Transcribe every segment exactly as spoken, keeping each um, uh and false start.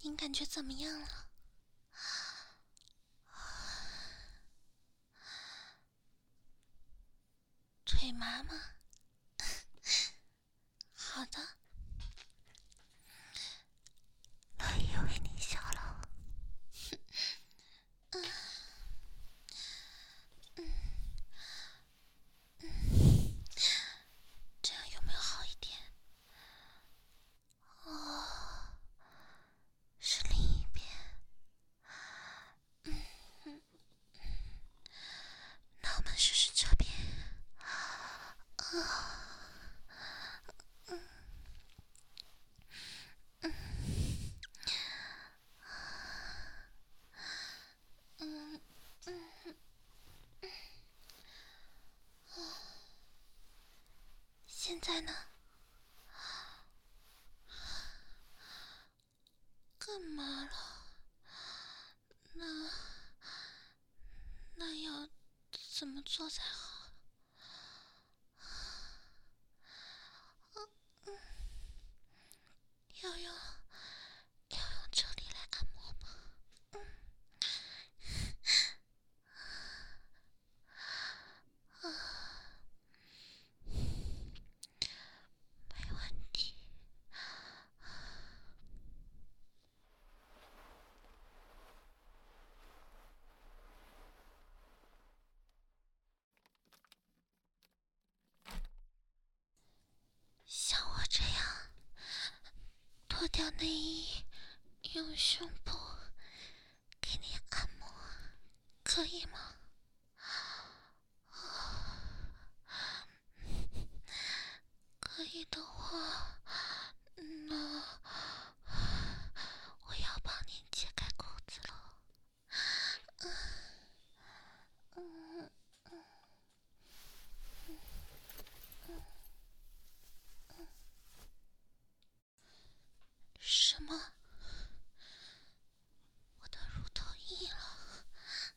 您感觉怎么样了？腿麻吗？好的， 乐意为你效劳。 嗯嗯嗯，这样有没有好一点？哦，是另一边。嗯嗯，那我们试试这边。啊。嗯嗯嗯嗯嗯，现在呢？干嘛了？那那要怎么做才好？嗯嗯，要用要用这里来按摩吗？嗯。啊，没问题。像我这样脱掉内衣，用胸部给你按摩，可以吗？可以的话，那我要帮你解开裤子了。嗯嗯嗯嗯嗯嗯，什么？我的乳头硬了？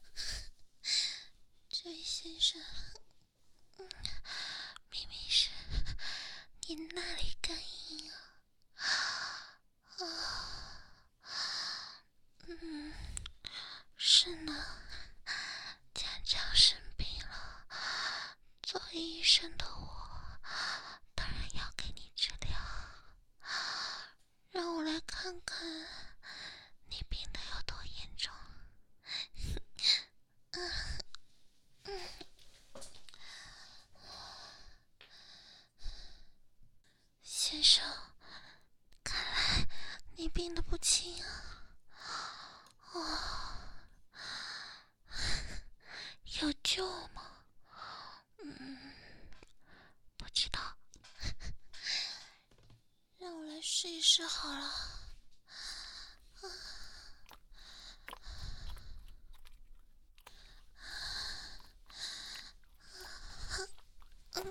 这位先生，嗯，明明是你那里更硬啊！啊，嗯，是呢。既然这样生病了，作为医生的我，当然要给你治疗。让我来看看你病得有多严重。嗯嗯，先生，看来你病得不轻啊。哦，有救吗？嗯，不知道，让我来试一试好了。啊，嗯，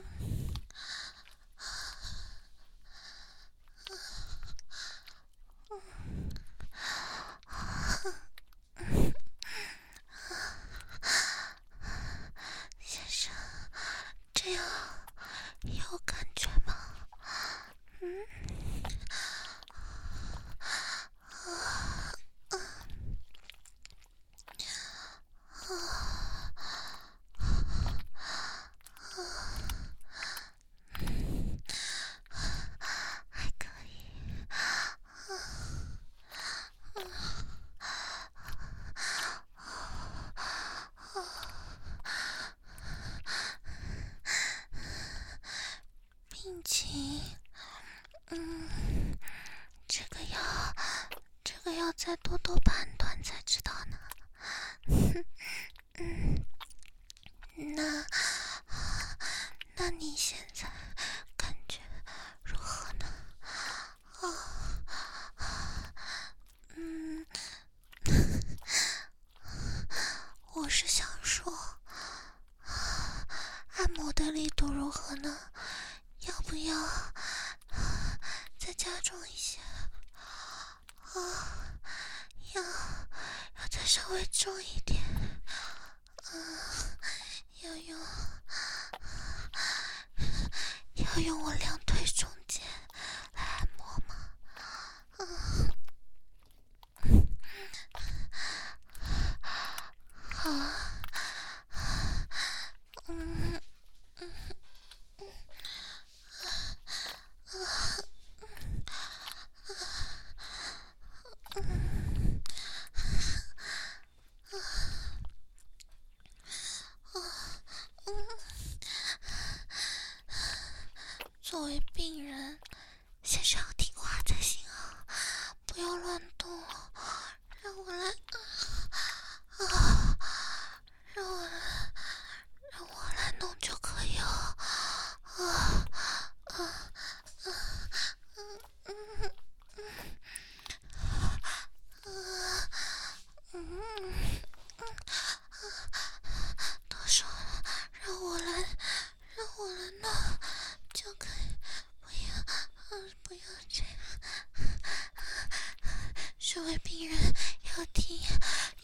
先生，这样有感觉吗？嗯，啊啊啊！还可以。病情，嗯，这个要，这个要再多多判断才知道呢。嗯，那，那你现在感觉如何呢？啊，嗯，我是想说，按摩的力度如何呢？要不要再加重一些？啊，要要再稍微重一点。嗯，要用要用我两腿中间来按摩吗？嗯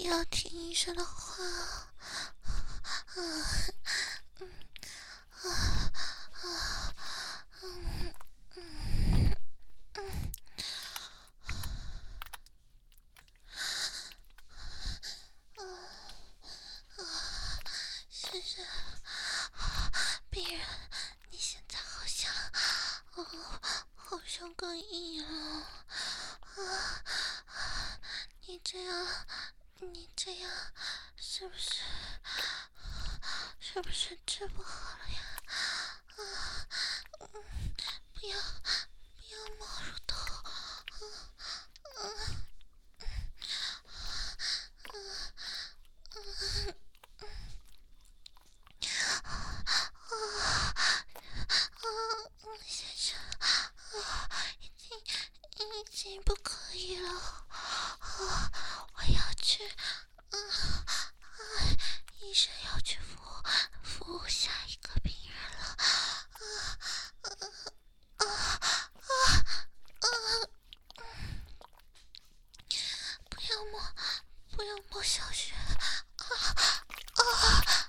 不要听医生的话。啊，嗯，啊啊，嗯嗯嗯，啊啊，先生，病人，你现在好像，哦，好像更硬了。啊，你这样，你这样，是不是？是不是治不好了呀？啊，嗯，不要，不要摸乳头，啊啊啊啊啊啊！先生，啊，已经已经不可以了，啊，我要去，啊啊！医生要去服务服务下一个病人了，啊啊啊啊啊！不要摸，不要摸小雪，啊啊啊！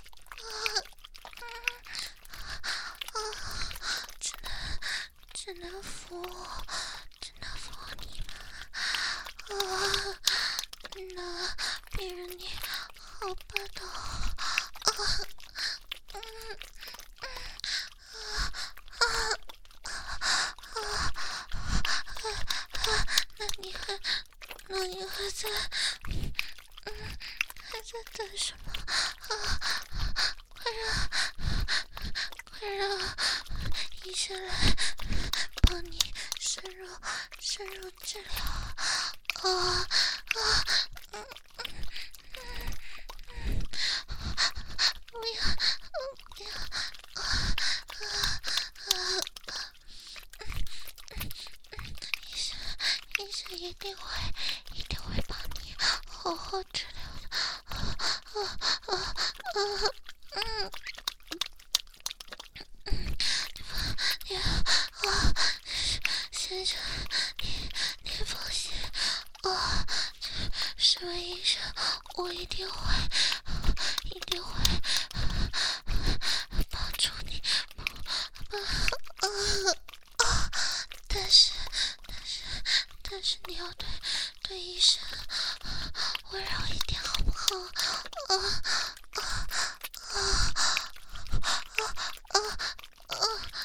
啊，只能只能扶我，只能扶你们啊！那病人你好霸道啊！嗯嗯啊啊啊啊！那你还那你还在嗯还在等什么啊？快让快让医生来帮你深入深入治疗啊啊嗯嗯嗯嗯，不要不要啊啊啊！医生医生一定会一定会帮你好好治疗的啊啊啊啊嗯。你啊，先生，你你放心啊，身为医生，我一定会一定会帮助你，啊啊啊！但是但是但是你要对对医生温柔一点，好不好？啊啊啊啊啊啊！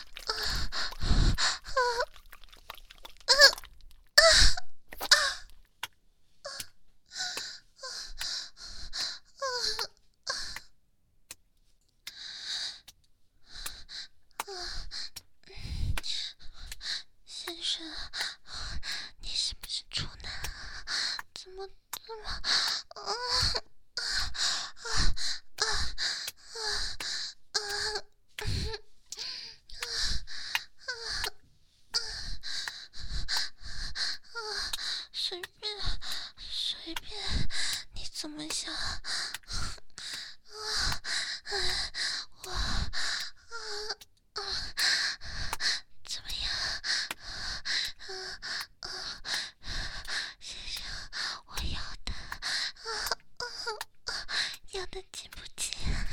先生，你是不是处男啊？怎么这么啊啊啊啊啊啊！随便随便，你怎么想？啊啊！我啊啊！怎么样？啊啊！先生，我要的啊啊啊！要的紧不紧？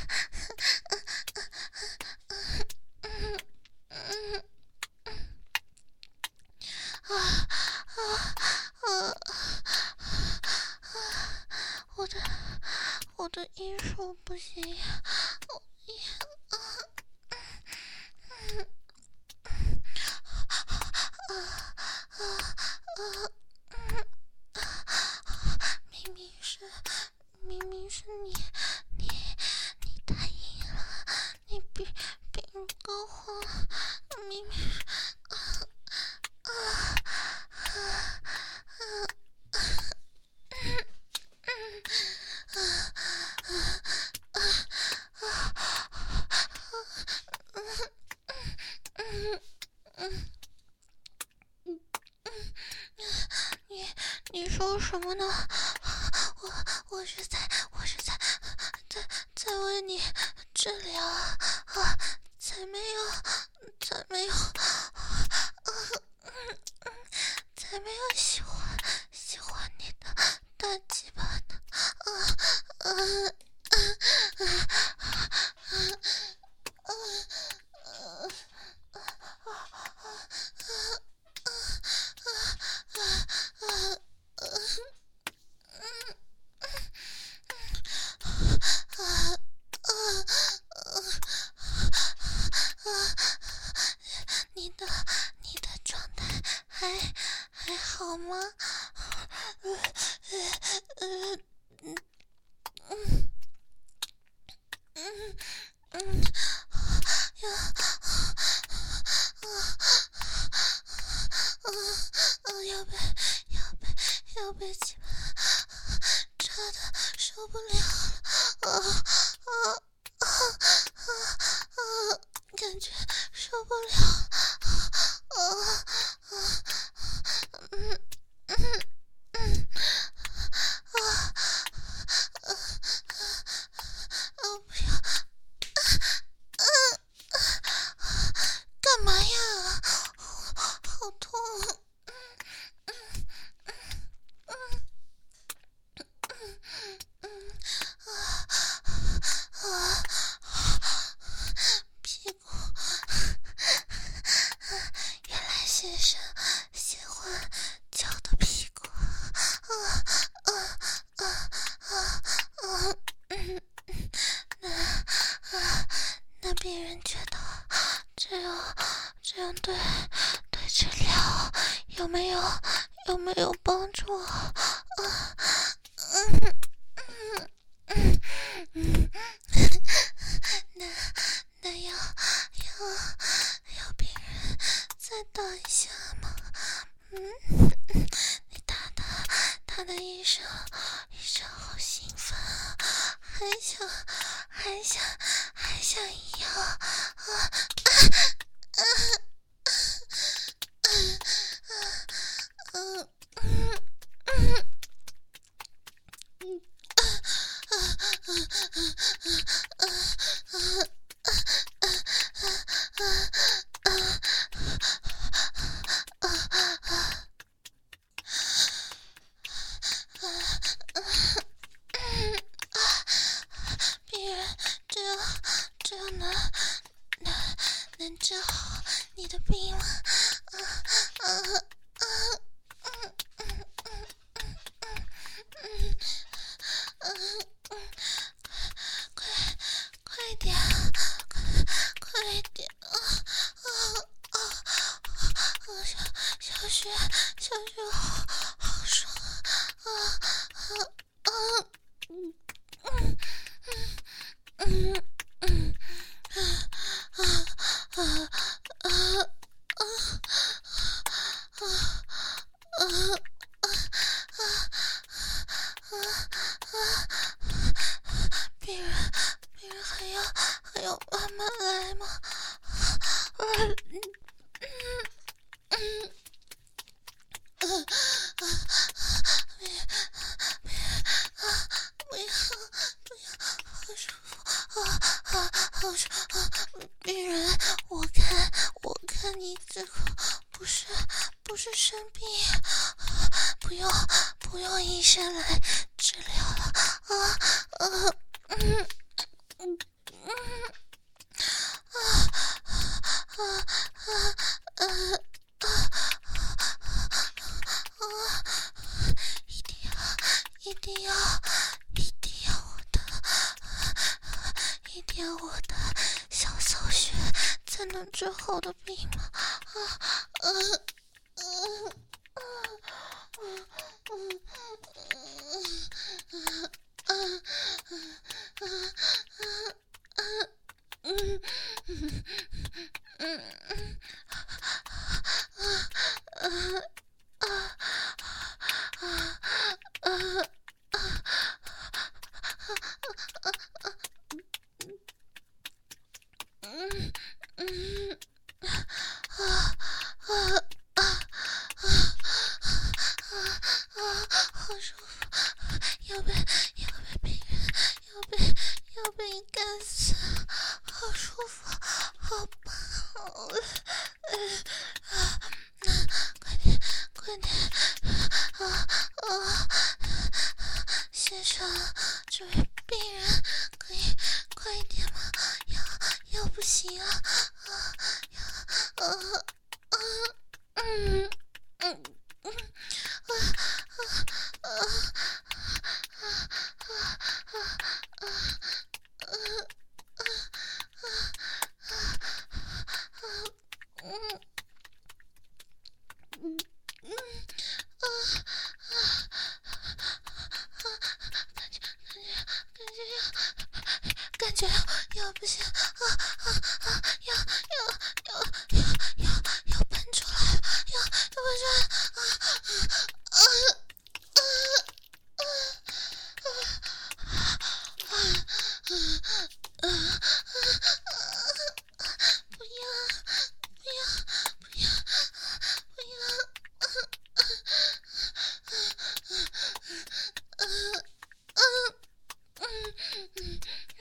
嗯嗯嗯啊啊啊啊！我的我的医术不行呀，我啊嗯啊啊啊嗯啊！明明是明明是你你你太硬了，你比比如高黄，明明是啊啊啊啊！你你说什么呢？我我是在我是在在在为你治疗啊，才没有才没有才没有喜欢喜欢你的大鸡巴呢啊你的你的状态还还好吗？呃呃嗯嗯嗯嗯要要被要被要被鸡巴扎的受不了了，啊啊啊啊啊！感觉受不了，啊啊嗯嗯嗯啊啊啊！不要，啊啊！干嘛呀？好好痛！屁股，原来先生喜欢脚的屁股，啊啊啊啊啊！嗯，那啊，那别人觉得这样这样对对治疗有没有有没有帮助啊？嗯嗯嗯嗯，那那要要要别人再打一下吗？嗯，你打的打的医生医生好兴奋啊，还想还想还想要啊啊啊啊嗯嗯嗯。别人这样这样能能能治好你的病吗？啊啊啊嗯嗯嗯嗯嗯嗯嗯，快快点，快快点啊啊啊！啊小小雪小雪好好爽啊啊啊！嗯嗯嗯嗯啊啊啊啊啊啊！病人，病人还要还要慢慢来吗？嗯嗯嗯嗯啊啊！别别啊！不要不要，好舒服啊啊！好舒服啊！病人，我看我看你这个不是不是生病，不用不用医生来治疗了啊啊嗯嗯嗯啊啊啊啊啊啊！一定要一定要一定要我的，一定要我的小扫雪才能治好的病吗？啊啊啊啊啊啊啊啊啊！嗯嗯嗯嗯啊啊啊啊啊啊！嗯嗯啊啊啊啊啊！ 这位病人，可以快一点吗？要要不行啊！啊啊啊嗯嗯嗯啊啊啊啊啊啊啊！嗯嗯嗯啊啊啊！感觉感觉感觉要感觉要不行啊啊啊！要要要要要要喷出来了！要要喷出来啊啊啊啊啊啊啊啊！不要不要不要不要！嗯嗯嗯嗯，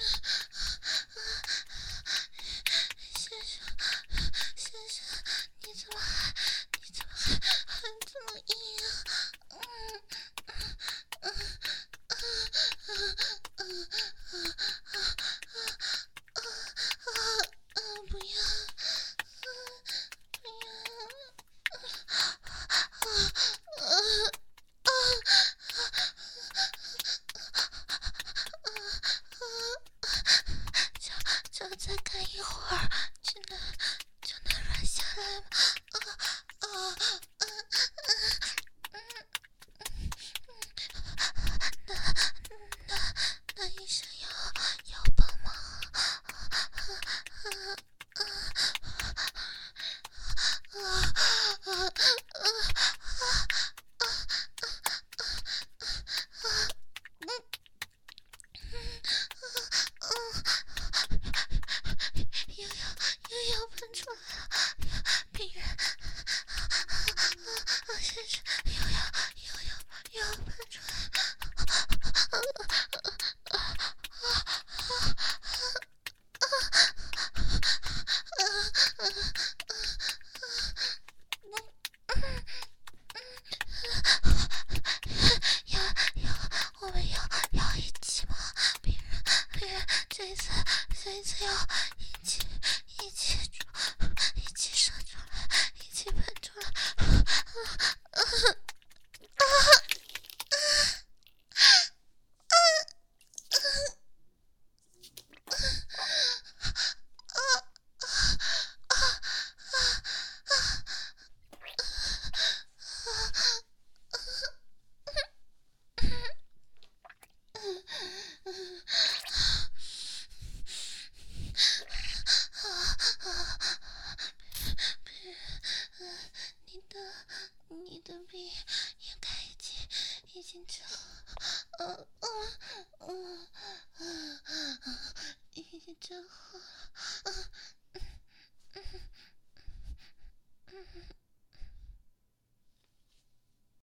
先生先生，你怎么还你怎么还还这么硬啊？嗯嗯嗯嗯嗯嗯啊啊啊！不要，嗯不要，啊啊啊！就就再干一会儿，就能就能软下来吗？啊啊啊啊！那那那医生要要帮忙啊啊啊啊啊又要又要喷出来了，病人，先生又要又要又要喷出来，要要我们要要一起吗？病人病人，这一次这一次要一起一起一起射出来，一起喷出来。你的你的病应该已经已经治好，嗯嗯嗯嗯，已经治好了，嗯，